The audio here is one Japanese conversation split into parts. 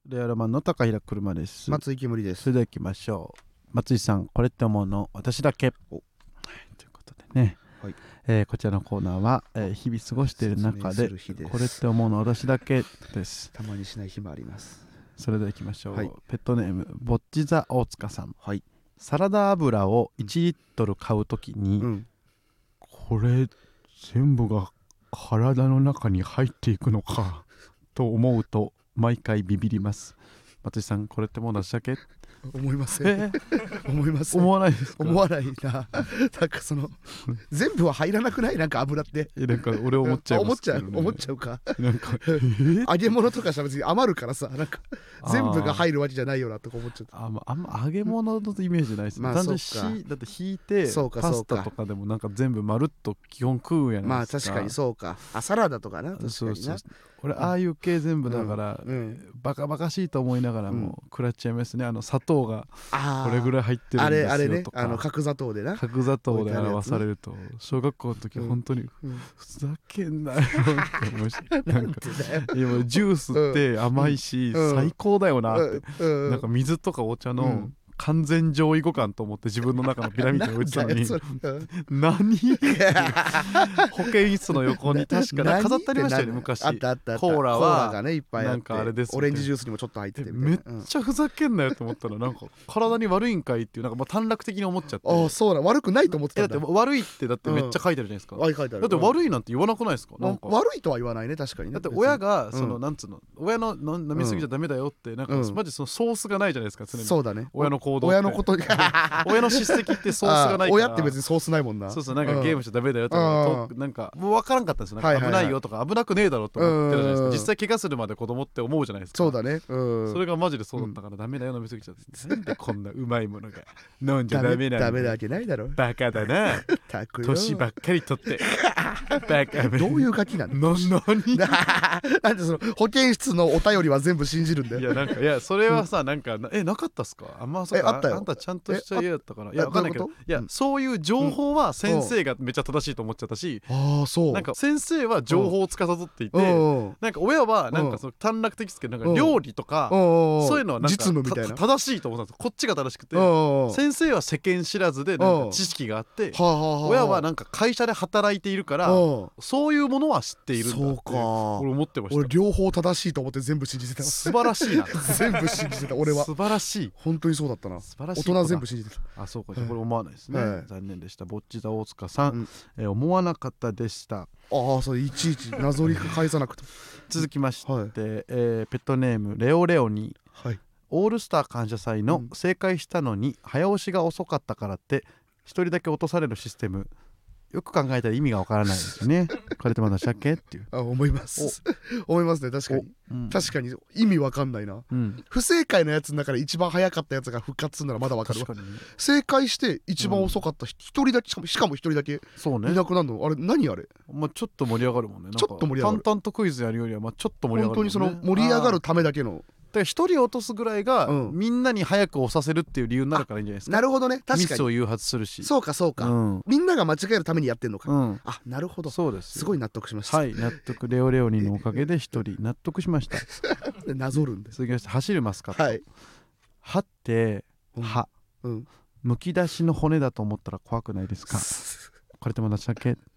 レアルマンの高平車です。 松井煙です。 それでは行きましょう。松井さん、これって思うの私だけ。ということでね、はい、こちらのコーナーは、日々過ごしている中でこれって思うの私だけです。 たまにしない日もあります。 それでは行きましょう、 はい、 ペットネームぼっち座大塚さん、 はい、 サラダ油を1リットル買うときに、これ全部が体の中に入っていくのかと思うと毎回ビビります。松井さん、これってもう私だけ？ 思いません。思いません。 思わないですか？ 思わないな。なんかその全部は入らなくない？なんか油ってなんか俺思っちゃいますけどね。 思っちゃうか。 なんか揚げ物とかしたら別に余るからさ、なんか全部が入るわけじゃないよなとか思っちゃった。 あんま揚げ物のイメージないですね。単純にだって引いてパスタとかでもなんか全部まるっと基本食うやないですか。 まあ確かにそうか。サラダとかな。確かにな。 そう俺ああいう系全部だから、バカバカしいと思いながらも食らっちゃいますね。砂糖がこれぐらい入ってるんですよとか、 あれね、角砂糖でな、 角砂糖で表されると小学校の時本当にふざけんなよって思いました。なんか今ジュースって甘いし最高だよなって、なんか水とかお茶の完全上位互換と思って自分の中のピラミッドに置いてたのに何保健室の横に確か飾ってありましたよね昔。コーラはなんかあれです、 オレンジジュースにもちょっと入っててめっちゃふざけんなよと思ったらなんか体に悪いんかいっていうなんか短絡的に思っちゃって。 ああそうだ、悪くないと思ってたんだ。 だって悪いってだってめっちゃ書いてあるじゃないですか。だって悪いなんて言わなくないですか？なんか悪いとは言わないね。確かにね。 だって親がそのなんつうの親の飲みすぎちゃダメだよってなんかマジそのソースがないじゃないですか常に。 そうだね。 親の行動親のことに親の叱責ってソースがないから。 親って別にソースないもんな。 そうそう、なんかゲームしちゃダメだよとかなんかもう分からんかったんですよ。危ないよとか危なくねえだろと思ってるじゃないですか。実際怪我するまで子供って思うじゃないですか。 そうだね。 それがマジでそうだったからダメだよ飲みすぎちゃって。なんでこんなうまいものが飲んじゃダメなんだ。 ダメなわけないだろ。 バカだな。年ばっかり取ってバカ。 どういうガキなの？なんでその保健室のお便りは全部信じるんだよ。 いやなんかいやそれはさなんかなかったっすか？あんまそうか。 あったよ。 あんたちゃんとした家だったから。いや分かんないけど、いやそういう情報は先生がめっちゃ正しいと思っちゃったし、なんか先生は情報を司っていて、なんか親はなんかその短絡的ですけどなんか料理とかそういうのはなんか実務みたいな正しいと思ったんです。こっちが正しくて先生は世間知らずでなんか知識があって親はなんか会社で働いているからそういうものは知っているんだって俺思ってました。 俺両方正しいと思って全部信じてた。 素晴らしいな。 全部信じてた俺は。 素晴らしい。 本当にそうだったな。 素晴らしい。 大人全部信じてた。 あ、そうか。これ思わないですね。残念でした。ぼっち座大塚さん、思わなかったでした。 ああ、それいちいちなぞり返さなくて。 続きまして、ペットネームレオレオに、オールスター感謝祭の正解したのに早押しが遅かったからって一人だけ落とされるシステム、よく考えたら意味がわからないですよね。これってまだ鮭っていう。 思います思いますね。確かに、確かに意味わかんないな、不正解のやつの中で一番早かったやつが復活するならまだわかるわ。正解して一番遅かった一人だけ、しかも一人だけいなくなるの、あれ何あれ。 ちょっと盛り上がるもんね。 ちょっと盛り上がる。 淡々とクイズやるよりはちょっと盛り上がるもんね。 本当にその盛り上がるためだけの。 一人落とすぐらいがみんなに早く押させるっていう理由になるからいいんじゃないですか。 なるほどね。確かにミスを誘発するし。 そうかそうか、みんなが間違えるためにやってんのか。あ、なるほど。 そうです。 すごい納得しました。 はい、納得。レオレオニのおかげで一人納得しました。 なぞるんで。 続きまして走るマスカット。歯って歯、むき出しの骨だと思ったら怖くないですか？これっても同じだけ。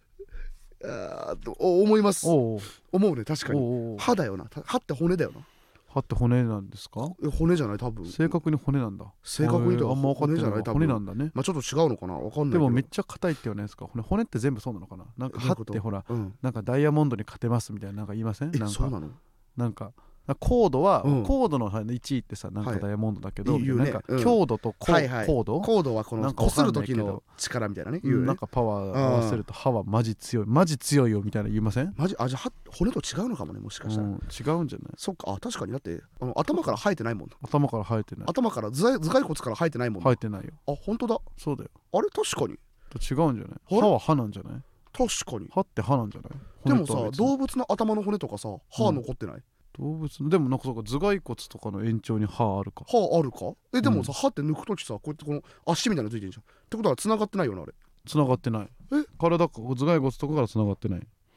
思います。思うね。確かに歯だよな。歯って骨だよな。 歯って骨なんですか？ 骨じゃない？多分正確に骨なんだ。 正確にとあんま分かってない。骨なんだね。 ちょっと違うのかな、分かんないけど。 でもめっちゃ硬いって言わないですか？骨って全部そうなのかな。なんか歯ってほらなんかダイヤモンドに勝てますみたいななんか言いません？ そうなの？ なんかコードはコードの1位ってさなんかダイヤモンドだけど、なんか強度とコードはこの擦る時の力みたいなね。 なんかパワー合わせると歯はマジ強いよみたいな言いません？ マジ？じゃあ骨と違うのかもね、もしかしたら。 違うんじゃない？ そっか。確かにだって頭から生えてないもんな。 頭から生えてない。 頭から頭蓋骨から生えてないもん。 生えてないよ。 あ、本当だ。 そうだよ。 あれ確かに違うんじゃない？歯は歯なんじゃない？ 確かに。 歯って歯なんじゃない？ でもさ、動物の頭の骨とかさ歯残ってない？ 動物でもなんかそうか、頭蓋骨とかの延長に歯あるか。 歯あるか？でもさ、歯って抜くときさ、こうやってこの足みたいなのついてるじゃん。ってことは繋がってないよな、あれ。 繋がってない。体か頭蓋骨とかから繋がってない。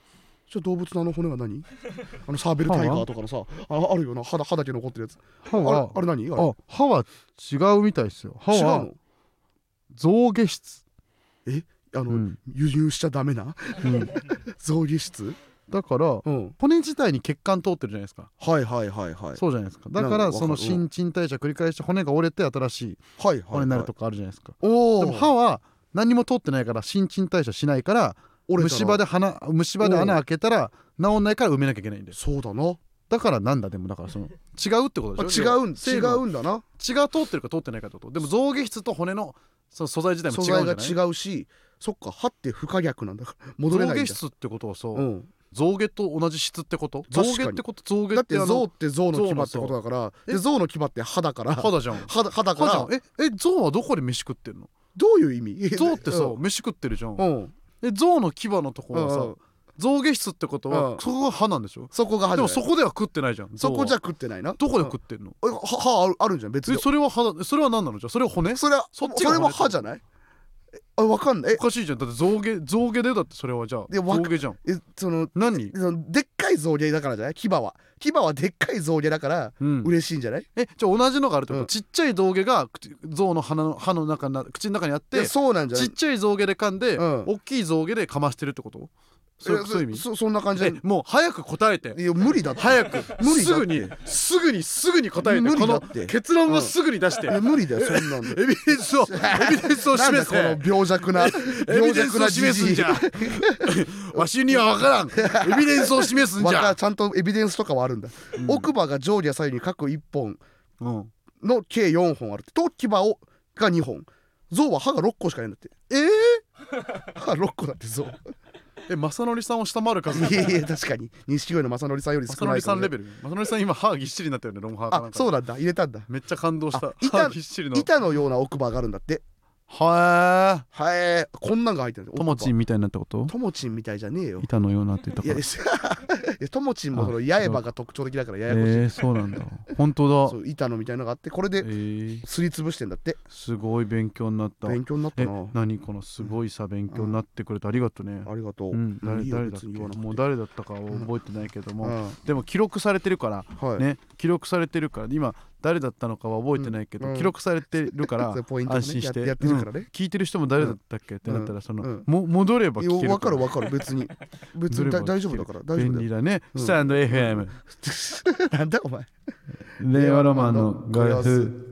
じゃあ動物の骨は何？サーベルタイガーとかのさ、あるよな、歯だけ残ってるやつ。あれ何？ 歯は違うみたいですよ。歯は象牙質。 輸入しちゃダメな象牙質だから、骨自体に血管通ってるじゃないですか。 はいはいはいはい。 そうじゃないですか。だからその新陳代謝繰り返して骨が折れて新しい骨になるとかあるじゃないですか。でも歯は何も通ってないから新陳代謝しないから、虫歯で穴開けたら治んないから埋めなきゃいけないんで。 そうだな。 だからなんだ、でもだからその違うってことでしょ。 違うんだな。 血が通ってるか通ってないかってこと。でも象牙質と骨のその素材自体も違うんじゃない？ 素材が違うし、そっか、歯って不可逆なんだから戻れないんだ。 象牙質ってことはさ、象牙と同じ質ってこと？象牙ってこと？象牙だって象って象の牙ってことだから、で象の牙って歯だから、 歯だじゃん。 歯だから。 象はどこで飯食ってんの？ どういう意味？ 象ってさ飯食ってるじゃん。象の牙のところはさ象牙質ってことはそこが歯なんでしょ。 そこが歯でもそこでは食ってないじゃん。 そこじゃ食ってないな。 どこで食ってんの？ 歯あるじゃん別に。 それは歯だ。それは何なの？じゃあそれは骨？それも歯じゃない？わかんない。 おかしいじゃん。だって象牙でだって。それはじゃあ象牙じゃん。何？ でっかい象牙だからじゃない？牙はでっかい象牙だから嬉しいんじゃない？ じゃあ同じのがあるってこと？ちっちゃい象牙が象の歯の中口の中にあって、 そうなんじゃない？ ちっちゃい象牙で噛んで大きい象牙でかましてるってこと？そういう意味？ そんな感じ。 もう早く答えて。 いや無理だって。 早くすぐに答えて。この結論をすぐに出して。 無理だよそんなんで。 エビデンスを示す。 この病弱なエビデンスを示すんじゃ。わしには分からん。エビデンスを示すんじゃ。 ちゃんとエビデンスとかはあるんだ。奥歯が上下左右に各1本の計4本ある。と牙が2本。象は歯が6個しかないんだって。歯6個だって象。 正則さんを下回る数。 いや確かに錦鯉の正則さんより少ない。 正則さんレベル。正則さん今歯ぎっしりになったよね。ロンハーかなんか。 そうなんだ。入れたんだ。 めっちゃ感動した。 板のような奥歯があるんだって。 はえ。こんなんが入ってる。 ともちんみたいになったこと？ ともちんみたいじゃねえよ。 板のようなって言ったから。 いやともちんもその八重歯が特徴的だからややこしい。 そうなんだ。本当だ。 そう板のみたいなのがあって、これですりつぶしてんだって。 すごい勉強になった。 勉強になったな。 何このすごいさ勉強になってくれてありがとうね。 ありがとう。 誰だっけ？もう誰だったかは覚えてないけども、でも記録されてるからね。記録されてるから今誰だったのかは覚えてないけど、記録されてるから安心してやってるからね。 聞いてる人も誰だったっけってなったらその戻れば聞けるから。 わかる別に大丈夫だから。 便利だね。スタンド FM。 なんだお前。 令和ロマンのガヤフ。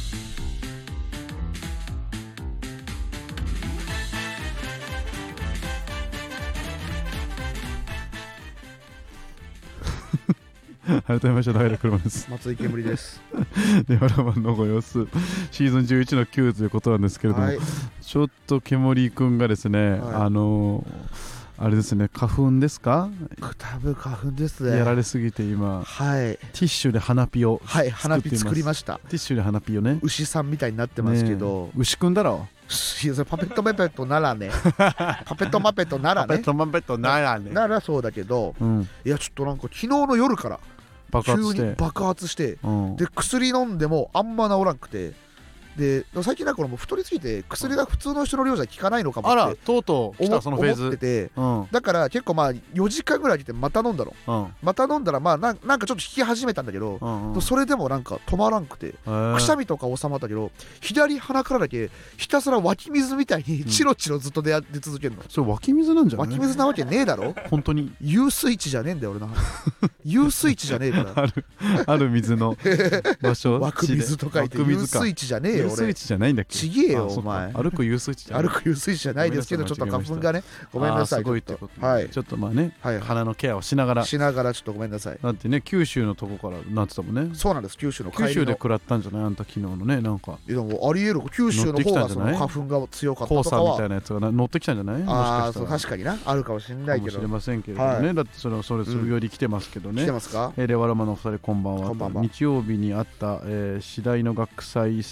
改めまして平車です。 松井煙です。 令和ロマンのご様子シーズン11の9ということなんですけれども、ちょっと煙くんがですね、あれですね、花粉ですか？ 多分花粉ですね。 やられすぎて今、ティッシュで花火を花火作りました。 ティッシュで花火をね、 牛さんみたいになってますけど、 牛くんだろ。 いやパペットマペットならねパペットマペットならねならそうだけど、いやちょっとなんか昨日の夜から急に爆発して、で薬飲んでもあんま治らんくて、で最近なんかもう太りすぎて薬が普通の人の量じゃ効かないのかもって、 あらとうとう来たそのフェーズ思ってて、だから結構まあ4時間ぐらい来てまた飲んだの、また飲んだらまあなんかちょっと引き始めたんだけど、それでもなんか止まらんくて、くしゃみとか収まったけど左鼻からだけひたすら湧き水みたいにチロチロずっと出続けるの。 それ湧き水なんじゃない？ 湧き水なわけねえだろ本当に。 遊水池じゃねえんだよ俺な遊水池じゃねえからある水の場所湧く水と書いて遊水池じゃねえよ俺。 遊水池じゃないんだっけ？ ちげえよお前。 歩く遊水池じゃないですけど、ちょっと花粉がね、ごめんなさい。 すごいってこと。ちょっとまあね、鼻のケアをしながらちょっとごめんなさい。 だってね、九州のとこからなってたもんね。 そうなんです。九州で食らったんじゃない？あんた昨日のね、なんか。 でもありえる。九州の方がその花粉が強かったとかは。 黄砂みたいなやつが乗ってきたんじゃない？ ああ、そう確かにな、あるかもしれないけど。 かもしれませんけれどもね。だってそれより来てますけどね。 来てますか？ 令和ロマンのお二人こんばんは。日曜日にあった次第の学祭ステージ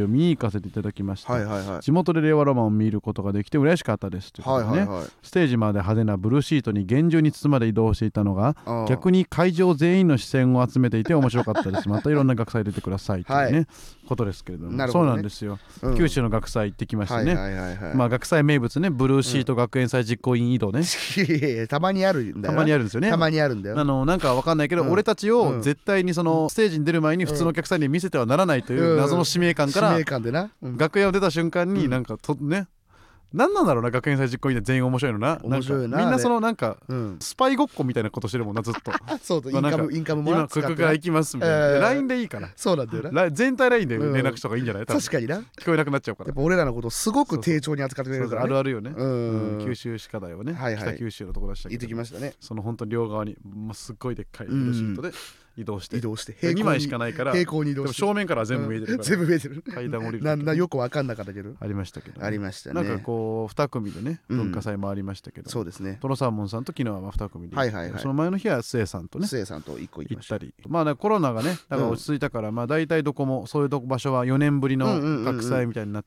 を見に行かせていただきました、 はいはいはい、 地元で令和ロマンを見ることができて嬉しかったですということでね、 はいはいはい、 ステージまで派手なブルーシートに厳重に包まれ移動していたのが逆に会場全員の視線を集めていて面白かったですまたいろんな学祭出てくださいというね、はい、ことですけれども、 なるほどね、 そうなんですよ、九州の学祭行ってきましたね、 はいはいはいはい、 まあ学祭名物ね、ブルーシート学園祭実行委員移動ね、 たまにあるんだよ、 たまにあるんですよね、 たまにあるんだよ、 なんかわかんないけど、俺たちを絶対にそのステージに出る前に普通のお客さんに見せてはならないという謎の使命感から、楽屋を出た瞬間になんかね、何なんだろうな、学園祭実行委員で全員面白いのな、 面白いな、 みんなそのなんかスパイごっこみたいなことしてるもんな、ずっとそうだ、インカムもらって今ここから行きますみたいな、LINE でいいから、 そうなんだよな、 全体 LINE で連絡した方がいいんじゃない？ 確かにな、 聞こえなくなっちゃうから、 やっぱ俺らのことをすごく丁重に扱ってくれるから、 あるあるよね、九州歯科大をね、北九州のところでしたけど、 行ってきましたね、 その本当に両側にすっごいでっかいシートで移動して 2 枚しかないから平行に移動して、 正面からは全部見えてるから、 全部見えてる、 階段降りるよく分かんなかったけど、 ありましたけど、 ありましたね、 なんかこう2組でね文化祭もありましたけど、 そうですね、 トロサーモンさんと昨日は2組で、その前の日はスエさんとね、 スエさんと1個行ったり、まあコロナがねだから落ち着いたから、まあ大体どこもそういう場所は4年ぶりの学祭みたいになって、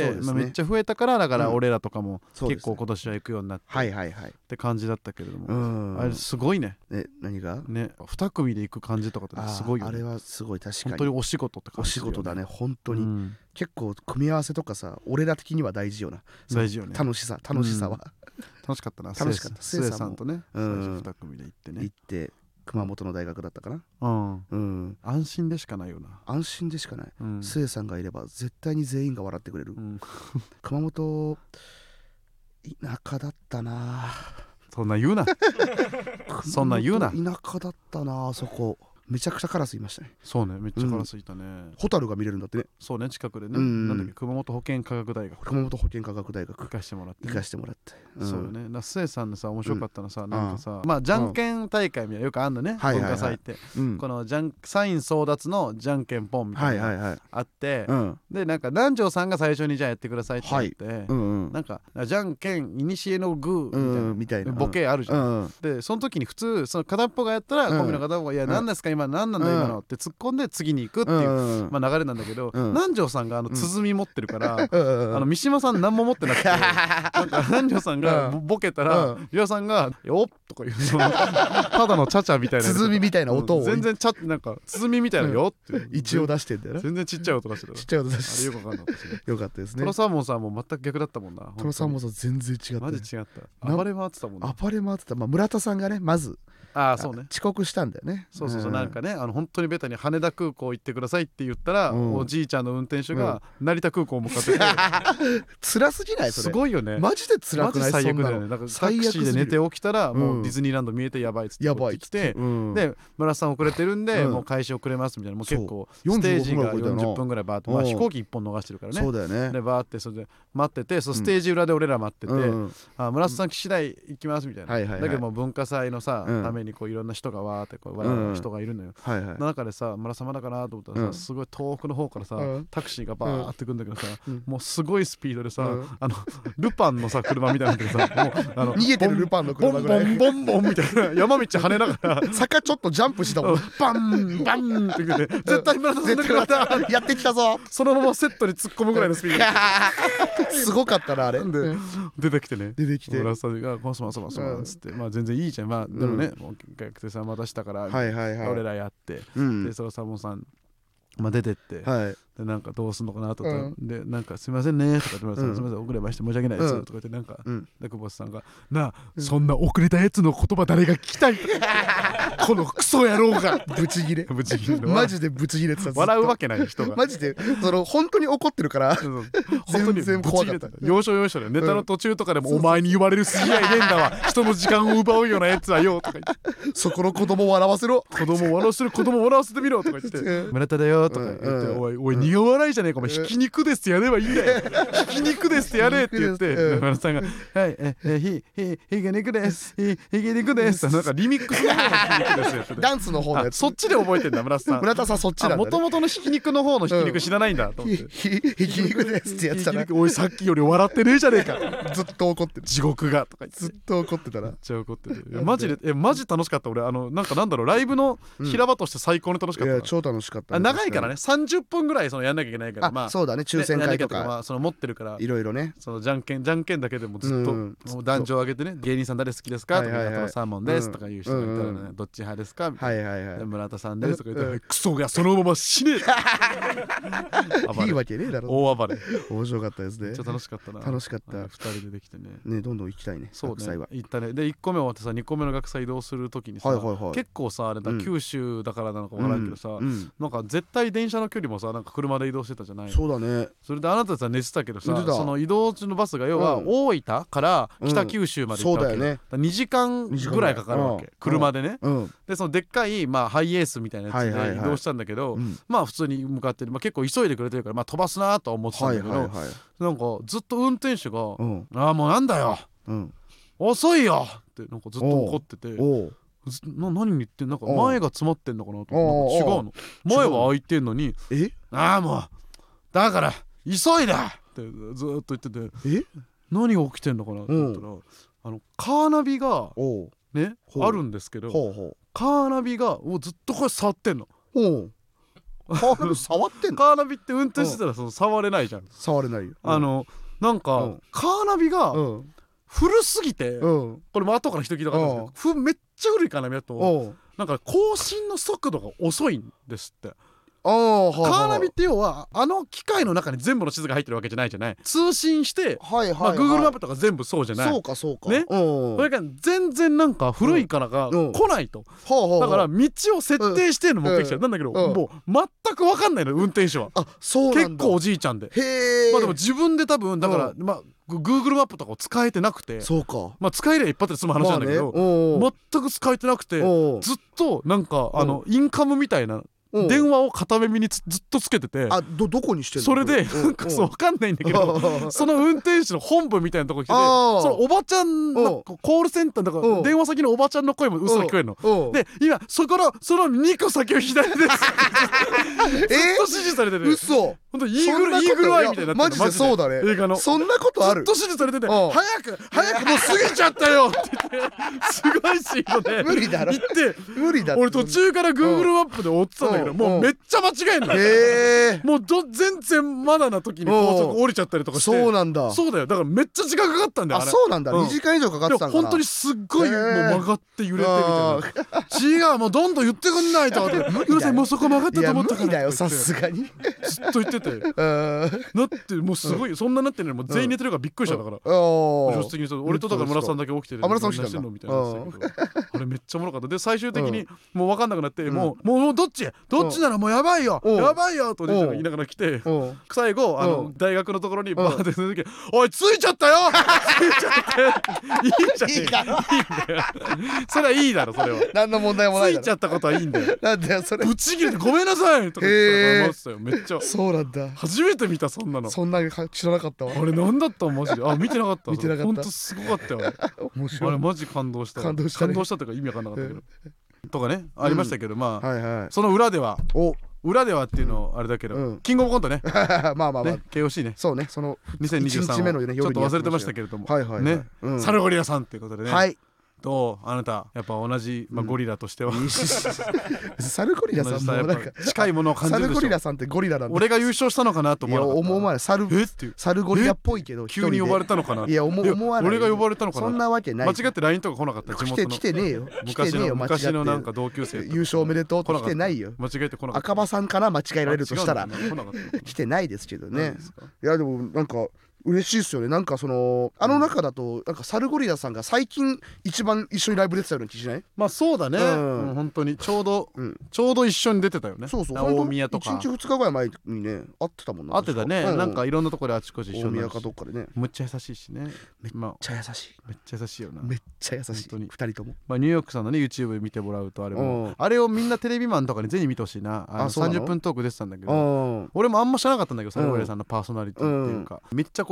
めっちゃ増えたから、だから俺らとかも結構今年は行くようになってって感じだったけれども、あれすごいね、 何がね、2組で行く感じとかってすごいよね、 あれはすごい、確かに本当にお仕事って感じ、 お仕事だね、本当に、結構組み合わせとかさ、俺ら的には大事よな、 大事よね、 楽しさは楽しかったな、 楽しかった、 スエさんとね、最初2組で行ってね、 行って熊本の大学だったかな、 安心でしかないよな、 安心でしかない、スエさんがいれば絶対に全員が笑ってくれる、熊本田舎だったな、 そんな言うなそんな言うな、 田舎だったな、あそこめちゃくちゃカラスいましたね。 そうね、めっちゃカラスいたね。 ホタルが見れるんだってね。 そうね、近くでね、なんだっけ、熊本保健科学大学、 熊本保健科学大学行かしてもらって、 そうよね。スエさんのさ、面白かったのさ、なんかさ、まあじゃんけん大会みたいなよくあんのね、文化祭って、このサイン争奪のじゃんけんポンみたいなあって、でなんか南條さんが最初にじゃあやってくださいって言って、なんかじゃんけんいにしえのグーみたいなボケあるじゃん。でその時に普通その片っぽがやったらコンビの片っぽがいや何ですか今何なんだ今のって突っ込んで次に行くっていうまあ流れなんだけど、南條さんが鼓持ってるから三島さん何も持ってなくて、なんか南條さんがボケたら岩尾さんが「よっ」とか言う、ただのチャチャみたいな鼓みたいな音を全然なんか鼓みたいな「よ」って一応出してんだよな。 全然ちっちゃい音出してた。 ちっちゃい音出してあれよくわかんなかったしね。 よかったですね。 トロサーモンさんも全く逆だったもんな。 トロサーモンさん全然違った。 マジ違った。暴れ回ってたもんね。 暴れ回ってた。まあ村田さんがねまずそうね、 遅刻したんだよね。 そうなんかね本当にベタに羽田空港行ってくださいって言ったら、おじいちゃんの運転手が成田空港向かってて辛すぎないそれ。 すごいよね。 マジで辛くない？ 最悪だよね。なんかタクシーで寝て起きたらもうディズニーランド見えてやばいっつって来て、で村田さん遅れてるんでもう開始遅れますみたいな、もう結構ステージが40分ぐらいバーって、まあ飛行機1本逃してるからね。 そうだよね。 でバーってそれで待ってて、ステージ裏で俺ら待ってて、村田さん来次第行きますみたいな。だけども文化祭のさためにこういろんな人がわーってこう笑う人がいるのよ。中でさ村様だかなと思ったらさ、すごい遠くの方からさタクシーがバーってくるんだけどさ、もうすごいスピードでさルパンのさ車みたいなんだけどさ、もう逃げてるルパンの車ぐらいボンボンボンボンみたいな山道跳ねながら坂ちょっとジャンプしたもん。 バンバンって言って絶対村田さんだからやってきたぞ。 そのままセットに突っ込むぐらいのスピードすごかったなあれ。 で出てきて村田さんが「コンソマソマソマ」っつって、まあ全然いいじゃん、まあでもね学生さん待たしたから俺らやって、でそのサモンさん出てって、でなんかどうすんのかなとか、でなんかすいませんねとかって、すいません遅れまして申し訳ないですとか言って、なんか久保さんがなあそんな遅れたやつの言葉誰が聞きたいこのクソ野郎がブチギレマジでブチギレってた。 笑うわけない人がマジで本当に怒ってるから全然怖かった。 要所要所でネタの途中とかでもお前に言われる筋合いねえんだわ、人の時間を奪うようなやつはよとか言って、 そこの子供を笑わせろ、 子供を笑わせてみろとか言って村田だよとか言って、おい苦笑いじゃねえかお前、ひき肉ですってやればいいんだよひき肉ですってやれって言って、村田さんがはいひき肉ですひき肉ですなんかリミックスの方のひき肉ですよダンスの方のやつそっちで覚えてんだ村田さん。 村田さんそっちなんだね。 もともとのひき肉の方のひき肉知らないんだと思って、 ひき肉ですってやつだな。 おいさっきより笑ってねえじゃねえかずっと怒ってる、 地獄がとか言ってずっと怒ってたな。 めっちゃ怒ってる。マジでマジ楽しかった。俺なんかなんだろう、ライブの平場として最高に楽しかった。 いや超楽しかった。 長いからね30分ぐらいそのやんなきゃいけないから、まあそうだね、抽選会とかその持ってるからいろいろね、 そのじゃんけんだけでもずっともう壇上上げてね、芸人さん誰好きですかとか、トロサーモンですとか言う人がいたらね、どっち派ですかみたいな、村田さんですとか言ったら、クソがそのまま死ねいいわけねえだろ。 大暴れ。 面白かったですね。 めっちゃ楽しかったな。 楽しかった。 2人でできてね。 ね、どんどん行きたいね。 そうね、行ったね。で1個目終わってさ、2個目の学祭移動する時にさ、結構さ、あれだ、九州だからなのか分からんけどさ、なんか絶対電車の距離もさ、なんか車で移動してたじゃない。 そうだね。 それであなたさ寝てたけどさ、その移動中のバスが要は大分から北九州まで行ったわけ。2時間ぐらいかかるわけ、車でね。でそのでっかいハイエースみたいなやつで移動したんだけど、まあ普通に向かってる、結構急いでくれてるから、まあ飛ばすなとは思ってたんだけど、なんかずっと運転手が「ああもうなんだよ、遅いよ」ってなんかずっと怒ってて。何言ってん、なんか前が詰まってんのかなと思って、違うの、前は空いてんのに「ああもうだから急いだ!」ってずっと言ってて、何が起きてんのかなと思ったら、カーナビがねあるんですけど、カーナビがずっとこれ触ってんの。 カーナビ触ってんの？ カーナビって運転してたら触れないじゃん。 触れないよ。 なんかカーナビが古すぎて、これも後から人聞いたかったんですけど、めっちゃ古いカーナビだとなんか更新の速度が遅いんですって。カーナビって要は機械の中に全部の地図が入ってるわけじゃないじゃない。通信して Google マップとか全部そうじゃない。 そうかそうかね。それから全然なんか古いからが来ないと。だから道を設定してるの目的地なんだけど、もう全く分かんないの運転手は。結構おじいちゃんで。まあでも自分で多分だからGoogle マップとかを使えてなくて、使えりゃ一発で済む話なんだけど、全く使えてなくて、ずっとなんかインカムみたいな電話を片耳にずっとつけてて、 どこにしてんの？ それでなんか分かんないんだけど、その運転手の本部みたいなとこ来て、そのおばちゃんのコールセンターだから電話先のおばちゃんの声もうっすら聞こえるので、今その2個先を左ですずっと指示されてて、 嘘、 ほんとイーグルアイみたいになってる。 マジでそうだね。 映画のそんなことある？ ずっと指示されてて、早くもう過ぎちゃったよって言ってすごいスピードで無理だろ、 行って、 無理だ。 俺途中から Google マップで追ってたんだけど、もうめっちゃ間違えんの。もう全然まだな時に高速降りちゃったりとかして。そうなんだ。そうだよ、だからめっちゃ時間かかったんだよ。 そうなんだ。2時間以上かかってたんだ。 本当にすっごいもう曲がって揺れてみたいな。違う、もうどんどん言ってくんないと。うるさい、もうそこ曲がったと思ったから。 無理だよさすがに。 ずっと言ってて、なってもうすごいそんななってるのに全員寝てるからびっくりした。だから助手席に俺とだから村さんだけ起きてる。 村さん起きてんのみたいな。あれめっちゃおもろかった。で最終的にもう分かんなくなって、もうどっちならもうやばいよとおじいちゃんが言いながら来て、最後大学のところにバーって出てきて「おい着いちゃったよ着いちゃったよ」いいじゃん。いいんだよそれはいいだろ。それは何の問題もないだろ。 着いちゃったことはいいんだよ。 なんだよそれ。 ぶち切れてごめんなさいとか言ってたよ。めっちゃ。 そうなんだ。 初めて見たそんなの。 そんな知らなかったわ。 あれなんだったマジで。見てなかった。 見てなかった。 ほんとすごかったよ。あれマジ感動した。感動したっていうか意味わかんなかったけど。とかねありましたけど、まあその裏ではっていうのあれだけど、キングオブコントね。まあまあまあ KOC ね。 そうね、その 2023 目のねちょっと忘れてましたけれどもね、サルゴリラさんっていうことでね。どうあなたやっぱ同じゴリラとしてはサルゴリラさんもなんか近いものを感じるでしょ。 サルゴリラさんってゴリラなんで、 俺が優勝したのかなと思わなかった。 思わない。サルゴリラっぽいけど急に呼ばれたのかな。 いや思わない。 俺が呼ばれたのかな。 そんなわけない。 間違って LINE とか来なかった。地元の来てねえよ。 昔のなんか同級生優勝おめでとうと来てないよ。 間違えて来なかった。 赤羽さんかな間違えられるとしたら来てないですけどね。いやでもなんか嬉しいですよね。なんかその中だとなんかサルゴリラさんが最近一番一緒にライブ出てたような気しない？ まあそうだね。本当にちょうど一緒に出てたよね。 そうそう。 大宮とか 1日2日ぐらい前にね会ってたもんな。 会ってたね。なんかいろんなところであちこち一緒に。 大宮かどっかでね。 むっちゃ優しいしね。 めっちゃ優しい。 めっちゃ優しいよな。 めっちゃ優しい。2人とも。 まあニューヨークさんのね YouTube 見てもらうとあれをみんなテレビマンとかにぜひ見てほしいな。30分トーク出てたんだけど、俺もあんま知らなかったんだけどサルゴリラさんのパーソナリティっていうかめっちゃこう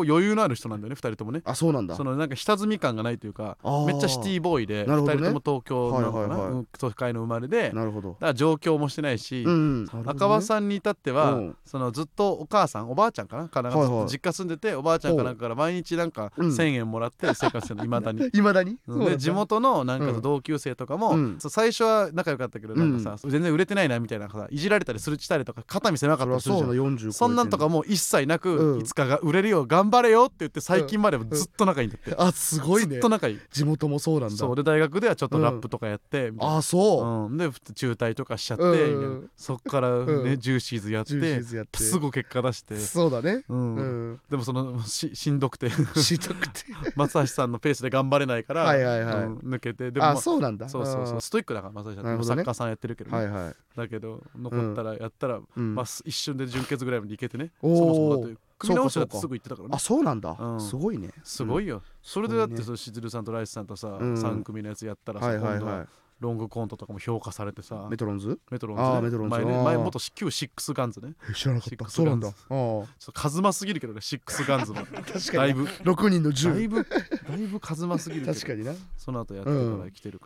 構余裕のある人なんだよね2人ともね。 あ、そうなんだ。 そのなんか下積み感がないというか、めっちゃシティボーイで、2人とも東京の都会の生まれで、 なるほど。 だから上京もしてないし、赤羽さんに至ってはそのずっとお母さんおばあちゃんかなずっと実家住んでて、おばあちゃんかなんかから毎日なんか1000円もらって生活してるの、いまだに。 いまだにで地元のなんか同級生とかも最初は仲良かったけど、なんかさ全然売れてないなみたいなさ、いじられたりするしたりとか肩身狭かったりするじゃん。そんなんとかも一切なく、いつかが売れるよ頑張れよって言って最近までずっと仲いいんだって。 あ、すごいね。 ずっと仲いい。 地元もそうなんだ。 そうで大学ではちょっとラップとかやってみたいな。 あ、そう。 で中退とかしちゃって、そっからねジューシーズやってすぐ結果出して。 そうだね。 でもそのしんどくてしんどくて松橋さんのペースで頑張れないから抜けて。でもそうなんだ。 そうストイックだから松橋さんサッカーさんやってるけどね。だけど残ったらやったら一瞬で準決ぐらいまでいけてね。そもそもだって組み直しだってすぐ言ってたからね。 あ、そうなんだ。すごいね。 すごいよ。それでだってしずるさんとライスさんとさ3組のやつやったらさ、今度はロングコントとかも評価されてさ。 メトロンズ前元旧シックスガンズね。 知らなかった。そうなんだ。 数間すぎるけどね、シックスガンズもだいぶ 6人の10 だいぶ数間すぎるけど、 確かにな。 その後やってから来てるから、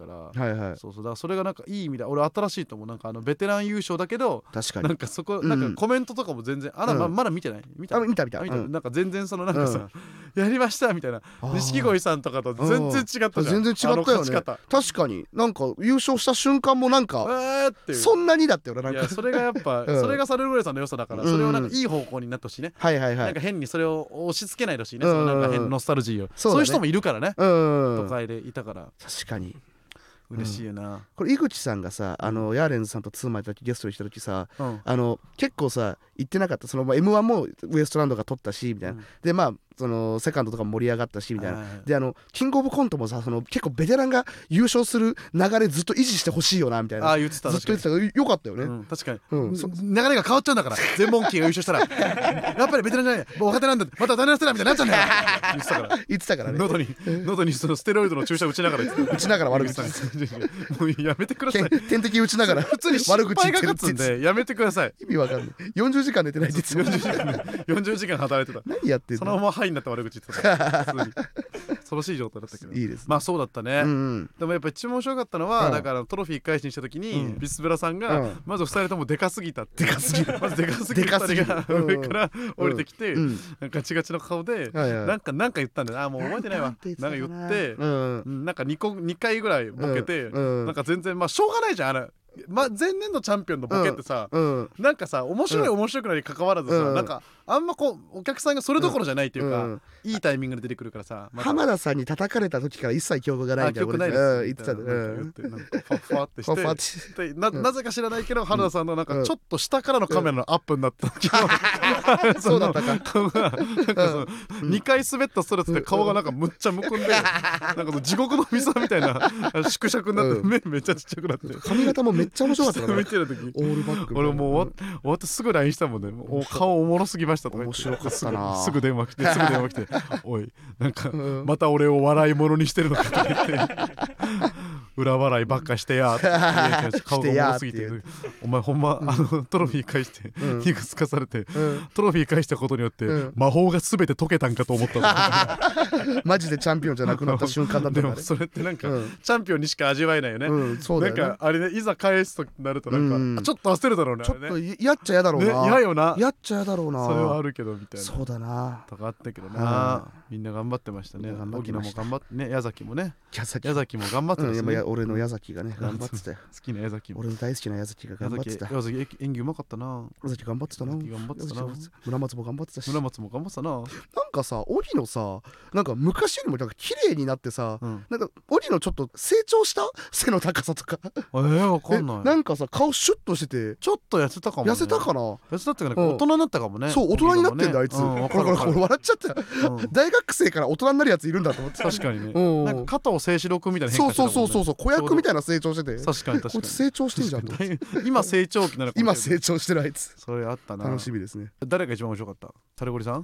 そうそう、だからそれがなんかいい意味で俺新しいと思う。なんかベテラン優勝だけど、 確かになんかそこなんかコメントとかも全然まだ見てない。見たなんか全然そのなんかさやりましたみたいな、錦鯉さんとかと全然違ったじゃん。 全然違ったよね。確かになんか優勝した瞬間もなんかそんなにだったよな。なんかそれがやっぱそれがサルゴレさんの良さだから、それをなんかいい方向になってほしいね。なんか変にそれを押し付けないでほしいね。なんか変なノスタルジーを。そういう人もいるからね、都会でいたから。 確かに嬉しいよな。 これ井口さんがさ、ヤーレンズさんとツーマンやった時ゲストにした時さ、結構さ言ってなかった。その M1 もウエストランドが取ったしみたいな、でまあそのセカンドとかも盛り上がったしみたいな、でキングオブコントもさ、その結構ベテランが優勝する流れずっと維持してほしいよなみたいな。 言ってた。 ずっと言ってたからよかったよね。 確かに流れが変わっちゃうんだから。全問キーが優勝したらやっぱりベテランじゃない、もう若手なんだ、また誰のステラみたいになっちゃうんだよ言ってたからね。喉にそのステロイドの注射打ちながら悪口もうやめてください。 点滴打ちながら普通に失敗が勝つんでやめてください。 意味わかんない。40時間寝てないって言ってた。 40時間働いてた。 何やってんの。 そのままハイになった悪口言ってた。恐ろしい状態だったけど。 いいですね。 まあそうだったね。でもやっぱ一番面白かったのは、だからトロフィー返しにした時にビスブラさんがまず2人ともでかすぎたって。まずでかすぎる2人が上から降りてきて、ガチガチの顔でなんか言ったんだよ。もう覚えてないわ。なんか言って、なんか2回ぐらいボケて、なんか全然しょうがないじゃん、あれ。前年のチャンピオンのボケってさ、なんかさ面白くないに関わらずさ、なんかあんまこうお客さんがそれどころじゃないっていうか、いいタイミングで出てくるからさ、 浜田さんに叩かれた時から一切記憶がないみたいなこと言ってた。なんかファってしてなぜか知らないけど原田さんのなんかちょっと下からのカメラのアップになった時のそうだったか顔がなんか2回滑ったストレスで顔がなんかむっちゃむくんで、なんか地獄の味噌みたいな縮尺になって目めっちゃちっちゃくなって、 髪型もめっちゃ面白かったから見てる時オールバック。 俺もう終わってすぐ LINE したもんね。顔おもろすぎましたとか言って。 面白かったな。 すぐ電話来ておいなんかまた俺を笑い物にしてるのかとか言って裏笑いばっかしてやって顔がおもろすぎて、お前ほんまトロフィー返していくつかされて、トロフィー返したことによって魔法が全て解けたんかと思ったマジでチャンピオンじゃなくなった瞬間だった。 でもそれってなんかチャンピオンにしか味わえないよね。なんかあれね、いざ返すとなるとなんかちょっと焦るだろうね。 ちょっとやっちゃやだろうな。 嫌よな。 やっちゃやだろうな。 それはあるけどみたいな。 そうだな。 とかあったけどな。みんな頑張ってましたね。荻野も頑張ってね、矢崎もね。矢崎も頑張ってましたね。 俺の矢崎がね頑張ってたよ。 好きな矢崎も。 俺の大好きな矢崎が頑張ってた。 矢崎演技うまかったな。 矢崎頑張ってたな。村松も頑張ってたし。 村松も頑張ってたな。 なんかさ、荻野さ、なんか昔よりもなんか綺麗になってさ、なんか荻野ちょっと成長した背の高さとか。 わかんない。 なんかさ、顔シュッとしててちょっと痩せたかも。 痩せたかな。 痩せたっていうか大人になったかもね。 そう、大人になってんだあいつ。これ笑っちゃったよ。大学生から大人になるやついるんだと思って。 確かにね。なんか加藤清志郎君みたいな変化してたもんね。 そう子役みたいな成長してて。 確かにこいつ成長してんじゃんと。 今成長期なのかも。 今成長してるあいつ。 それあったな。 楽しみですね。 誰が一番面白かった？タレゴリさん？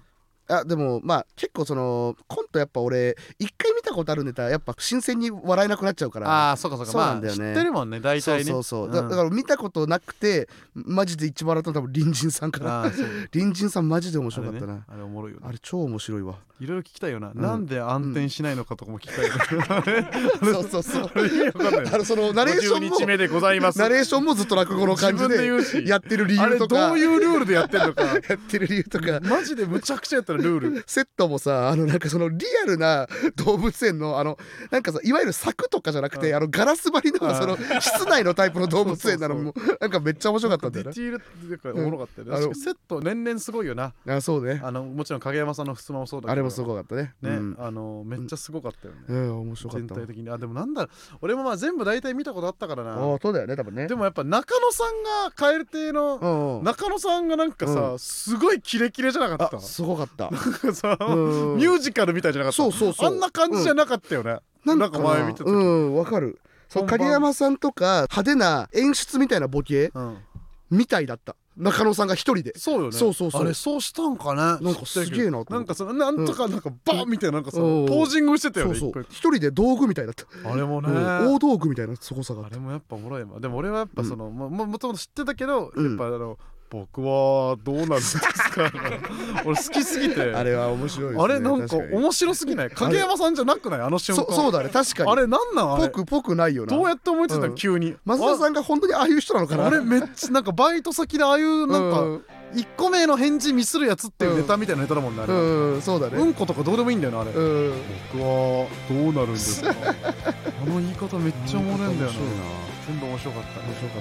でもまあ結構そのコントやっぱ俺一回見たことあるネタやっぱ新鮮に笑えなくなっちゃうから。 あ、そうかそうか。 そうなんだよね、 まあ知ってるもんね大体ね。 そう、だから見たことなくてマジで一番笑ったの多分隣人さんかな。隣人さんマジで面白かったな。 あれおもろいよね。 あれ超面白いわ。 いろいろ聞きたいよな、なんで暗転しないのかとかも聞きたいよね。 そうそのナレーションも 50日目でございます、 ナレーションもずっと落語の感じでやってる理由とか、 あれどういうルールでやってるのかやってる理由とかマジでむちゃくちゃやったらルールセットもさ、なんかそのリアルな動物園のなんかさ、いわゆる柵とかじゃなくてガラス張りのその室内のタイプの動物園なのもなんかめっちゃ面白かったんだよね。 ディティールっていうかおもろかったよね。確かにセット年々すごいよな。 そうね。 もちろん影山さんの襖もそうだけどあれもすごかったね。 めっちゃすごかったよね。 面白かった。 全体的に。でもなんだ、俺もまあ全部大体見たことあったからな。 そうだよね多分ね。 でもやっぱ中野さんが蛙亭の中野さんがなんかさ、すごいキレキレじゃなかった？ すごかった。 なんかさ、ミュージカルみたいじゃなかった？ そうあんな感じじゃなかったよね。なんか前見た時。 わかる。影山さんとか派手な演出みたいなボケみたいだった。中野さんが一人で。 そうよね。あれそうしたんかね。 なんかすげえな。 なんかそのなんとかなんかバンみたいななんかさポージングしてたよね。 一人で道具みたいだった。 あれもね。 大道具みたいなすごさが。 あれもやっぱおもろいわ。でも俺はやっぱそのもともと知ってたけど、やっぱ僕はどうなんですか俺好きすぎて。 あれは面白いですね。 あれなんか面白すぎない？影山さんじゃなくない？あの瞬間。 そうだね、確かに。 あれなんなん？あれぽくないよな。 どうやって思いついたの？急に増田さんが本当にああいう人なのかな。 あれめっちゃなんかバイト先でああいうなんか1個目の返事ミスるやつっていうネタみたいなネタだもんね。あれそうだね。 うんことかどうでもいいんだよなあれ。僕はどうなるんですか？あの言い方めっちゃおもろいんだよな。全部面白かった。 面白かった。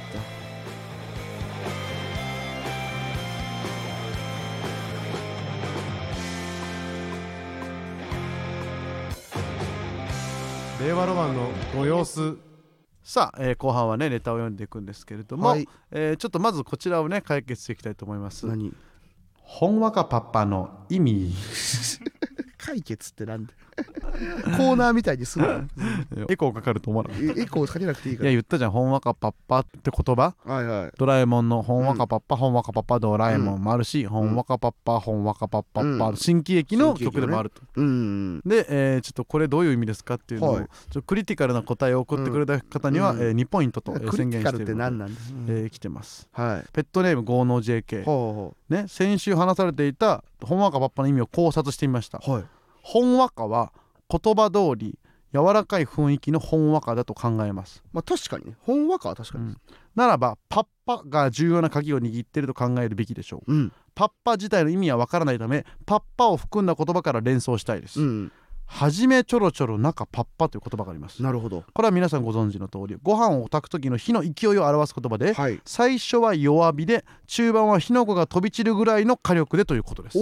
令和ロマンのご様子。さあ、後半はねネタを読んでいくんですけれども、ちょっとまずこちらをね解決していきたいと思います。 何？ ほんわかパッパの意味解決ってなんでコーナーみたいにするのエコーかかると思わなかった？ エコーかけなくていいから。 いや言ったじゃん、ほんわかパッパって言葉。ドラえもんのほんわかパッパ、ほんわかパッパドラえもんもあるし、ほんわかパッパほんわかパッパッパ新喜劇の曲でもあると。で、ちょっとこれどういう意味ですかっていうのをちょっとクリティカルな答えを送ってくれた方には2ポイントと宣言しているので来てます。ペットネーム豪農 JK ね、先週話されていたほんわかパッパの意味を考察してみました。ほんわかは言葉通り柔らかい雰囲気のほんわかだと考えます。 まあ確かにね、ほんわかは確かに、 ならばパッパが重要な鍵を握っていると考えるべきでしょう。パッパ自体の意味はわからないためパッパを含んだ言葉から連想したいです。はじめちょろちょろ中パッパという言葉があります。 なるほど。これは皆さんご存知の通りご飯を炊く時の火の勢いを表す言葉で、最初は弱火で中盤は火の粉が飛び散るぐらいの火力でということです。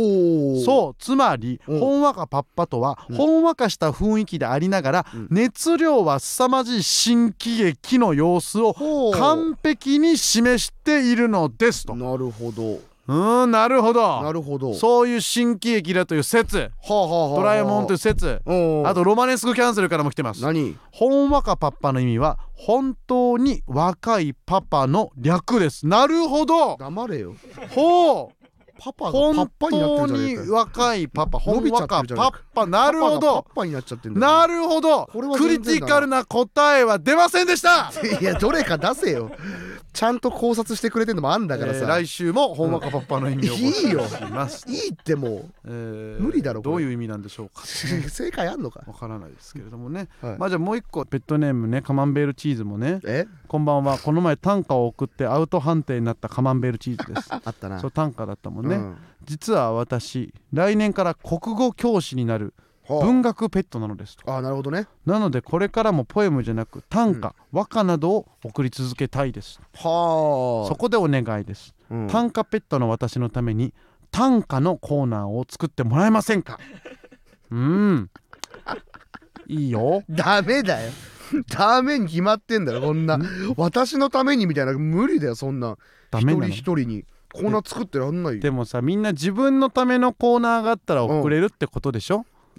そうつまりほんわかパッパとは、ほんわかした雰囲気でありながら、熱量は凄まじい新喜劇の様子を完璧に示しているのですと。 なるほど。 なるほど。 なるほど。 そういう新喜劇だという説、ドラえもんという説、あとロマネスクキャンセルからも来てます。 何？ ほんわかパッパの意味は本当に若いパパの略です。なるほど。 黙れよ。 ほう、 パパがパッパになってるじゃねえかよ。 本当に若いパパ、ほんわかパッパ。なるほど。 パパになっちゃってんだよ。 なるほど。クリティカルな答えは出ませんでした。 いやどれか出せよ。ちゃんと考察してくれてんのもあんだからさ、 来週もほんわかパッパの意味をいいよ。 います。 いいってもう、無理だろ。 どういう意味なんでしょうか。 正解あんのかわからないですけれどもね。まあじゃあもう一個ペットネームね、カマンベールチーズもね、こんばんは。この前短歌を送ってアウト判定になったカマンベールチーズです。 あったな。 そう短歌だったもんね。実は私来年から国語教師になる文学ペットなのですと。 なるほどね。 なのでこれからもポエムじゃなく短歌、和歌などを送り続けたいです。そこでお願いです。短歌ペットの私のために短歌のコーナーを作ってもらえませんか？いいよ。 ダメだよ。ダメに決まってんだろ。こんな私のためにみたいな無理だよ。そんな一人一人にコーナー作ってらんないよ。 でもさ、みんな自分のためのコーナーがあったら送れるってことでしょ。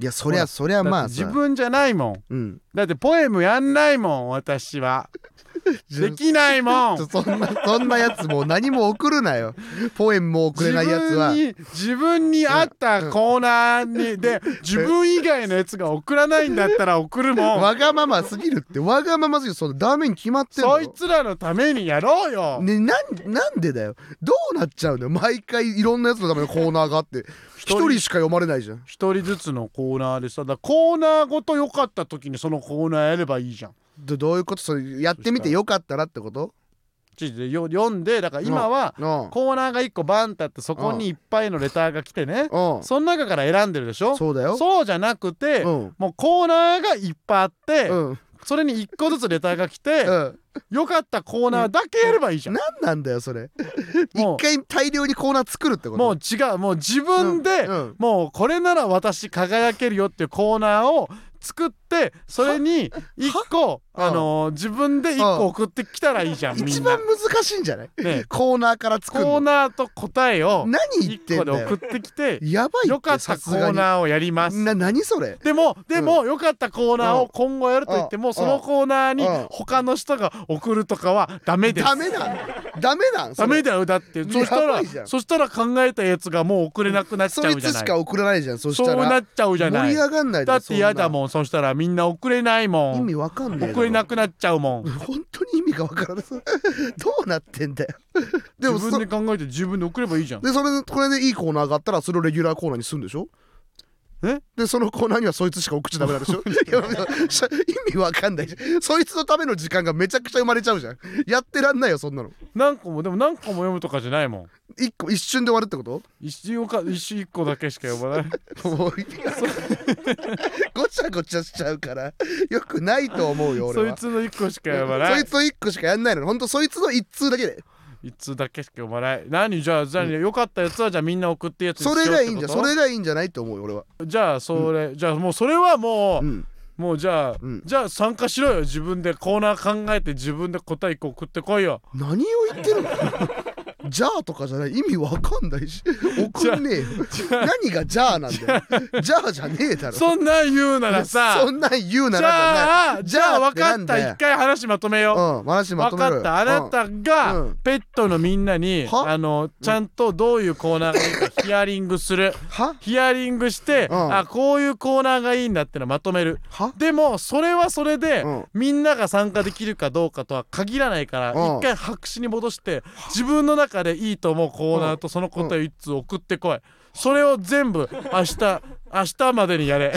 いやそりゃまあ自分じゃないもん、だってポエムやんないもん私はできないもん。 そんなやつもう何も送るなよ。ポエムも送れないやつは自分に合ったコーナーにで自分以外のやつが送らないんだったら送るもん。 わがまますぎるって。わがまますぎる。そのダメに決まってんの。 そいつらのためにやろうよ。 ね、なんでだよ。どうなっちゃうのよ。毎回いろんなやつのためのコーナーがあって一人しか読まれないじゃん。 一人ずつのコーナーでさ、だコーナーごと良かった時にそのコーナーやればいいじゃん。 どういうこと？それやってみてよかったらってこと？ 読んで、だから今はコーナーが1個バンってあってそこにいっぱいのレターが来てね、その中から選んでるでしょ。 そうだよ。 そうじゃなくて、もうコーナーがいっぱいあって、それに1個ずつレターが来て、よかったコーナーだけやればいいじゃん。 何なんだよそれ。一回大量にコーナー作るってこと？ もう違う、もう自分で、もうこれなら私輝けるよっていうコーナーを作ってそれに1個自分で1個送ってきたらいいじゃん。 一番難しいんじゃない？コーナーから作るの。 コーナーと答えを1個何言ってんだよ。 で送ってきてやばいって。 よかったコーナーをやります。 何それ。 でもよかったコーナーを今後やると言ってもそのコーナーに他の人が送るとかはダメです。ダメだよ。だってそしたら考えたやつがもう送れなくなっちゃうじゃない。 そいつしか送らないじゃん。そしたらそうなっちゃうじゃない。 盛り上がんない。 だって嫌だもん。そしたらみんな送れないもん。 意味わかんねえ。 送れなくなっちゃうもん。 本当に意味がわからない。どうなってんだよ。 でも自分で考えて自分で送ればいいじゃん。 でこれでいいコーナーがあったらそれをレギュラーコーナーにするんでしょ。でそのコーナーにはそいつしか送っちゃダメなんでしょ。意味わかんないじゃん。そいつのための時間がめちゃくちゃ生まれちゃうじゃん。やってらんないよそんなの。何個も読むとかじゃないもん。 一瞬で終わるってこと？ 一瞬1個だけしか読まない。もうごちゃごちゃしちゃうからよくないと思うよ俺は。 そいつの1個しか読まない。 そいつの1個しかやんないの。ほんとそいつの1通だけで。 1通だけしか読まない。何じゃあよかったやつはじゃあみんな送ってやつにしようってこと？ それがいいんじゃないと思うよ俺は。 じゃあじゃあもうそれはもうじゃあ参加しろよ。自分でコーナー考えて自分で答え1個送ってこいよ。 何を言ってるの？じゃあとかじゃない。意味わかんないし送んねえよ。何がじゃあなんだよ。じゃあじゃねえだろ。 そんなん言うならさ、 そんなん言うならじゃあ分かった。一回話まとめよう。 話まとめろよ。 分かった。あなたがペットのみんなにちゃんとどういうコーナーがいいかヒアリングする。ヒアリングしてこういうコーナーがいいんだってのまとめる。でもそれはそれでみんなが参加できるかどうかとは限らないから一回白紙に戻して自分の中でいいと思うコーナーとその答えを1通送ってこい。それを全部明日までにやれ。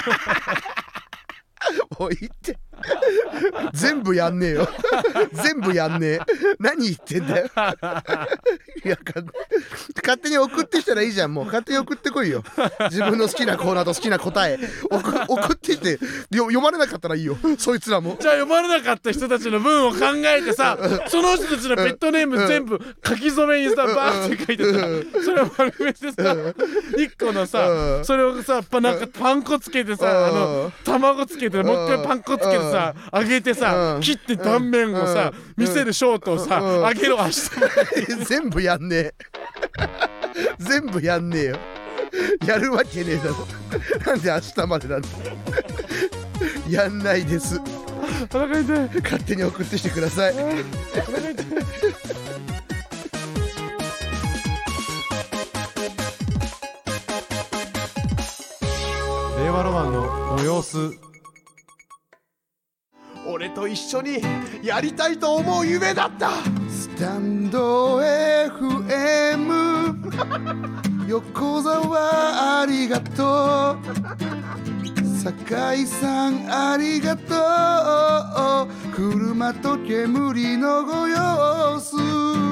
もういいって全部やんねえよ。全部やんねえ。何言ってんだよ。いや勝手に送ってきたらいいじゃん。もう勝手に送ってこいよ。自分の好きなコーナーと好きな答え送ってきて読まれなかったらいいよ。そいつらも。 じゃあ読まれなかった人たちの文を考えてさ、その人たちのペットネーム全部書き初めにさバーって書いてさ、それを丸めてさ1個のさそれをさなんかパン粉つけてさ卵つけてもう一回パン粉つけてさ揚げてさ切って断面をさ見せるショートをさ揚げろ明日まで。 全部やんねえ。全部やんねえよ。やるわけねえだろ。なんで明日までなんだ。やんないです。勝手に送ってきてください。 令和ロマンのご様子。 俺と一緒にやりたいと思う夢だった。スタンド FM 横澤ありがとう。酒井さんありがとう。車と煙のご様子。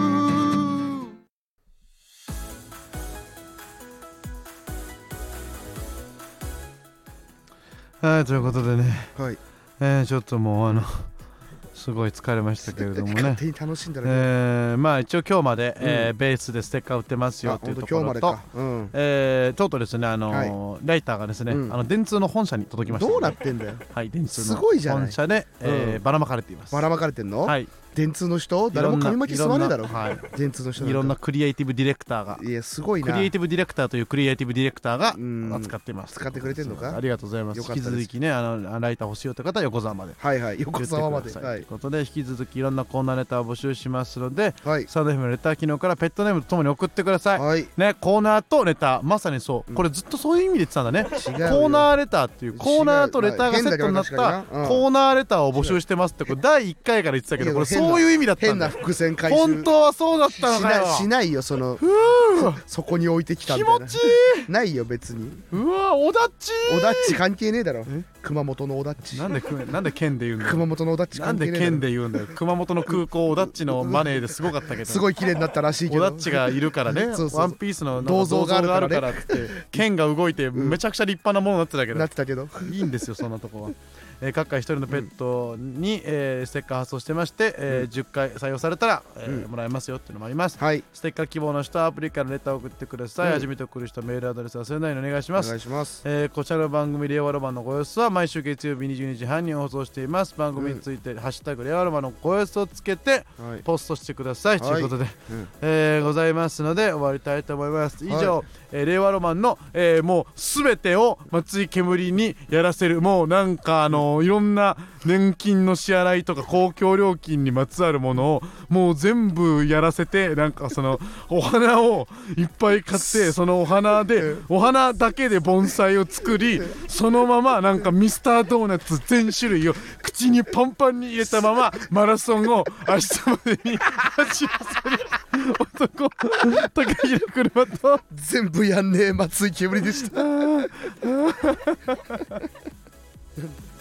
はい、ということでね、 はい、 ちょっともうすごい疲れましたけれどもね。 勝手に楽しんだらまあ一応今日まで、ベースでステッカー売ってますよっていうところと、とうとうですねライターがですね、電通の本社に届きました。 どうなってんだよ。 はい、電通のすごいじゃない。 本社で、ばらまかれています。 ばらまかれてんの？ はい。 電通の人誰も紙巻き吸わねえだろ、 はい、 電通の人いろんなクリエイティブディレクターが、 いやすごいな、 クリエイティブディレクターというクリエイティブディレクターが扱っています。 使ってくれてんのか、 ありがとうございます。引き続きね、ライター欲しいよという方は横澤まで、 はいはい、横澤まで、 ということで引き続きいろんなコーナーネタを募集しますので、 はい、 サンド FM のレター機能からペットネームとともに送ってください、 はい、 ね、コーナーとレター、まさにそう、これずっとそういう意味で言ってたんだね。コーナーレターっていうコーナーとレターがセットになったコーナーレターを募集してますって、これ第1回から言ってたけど、これそういう意味だったんだ。 変な伏線回収本当はそうだったのかよ。 しないよ、そこに置いてきたみたいな。 気持ちいい。 ないよ別に。 うわ、おだっち関係ねえだろ。熊本のおだっち。 なんで県で言うんだよ。 熊本のおだっち関係ねえだろ。なんで県で言うんだよ。熊本の空港おだっちのマネーですごかったけど、 すごい綺麗になったらしいけど、 おだっちがいるからね、ワンピースの銅像があるからって県が動いてめちゃくちゃ立派なものになってたけど、いいんですよそんなとこは。各回一人のペットに、ステッカー発送してまして、10回採用されたら、もらえますよっていうのもあります、はい、ステッカー希望の人はアプリからレターを送ってください、初めて送る人メールアドレスは忘れないようにお願いします。こちらの番組レアワロマンのご様子は毎週月曜日22時半に放送しています。番組について、ハッシュタグレアワロマンのご様子をつけて、ポストしてください、ということで、ございますので終わりたいと思います。以上、令和ロマンの、もう全てを松井煙にやらせる、もうなんかいろんな年金の支払いとか公共料金にまつわるものをもう全部やらせて、なんかそのお花をいっぱい買って、そのお花だけで盆栽を作り、そのままなんかミスタードーナツ全種類を口にパンパンに入れたままマラソンを明日までに走らせる男高平車と全部やんねえ松井煙でした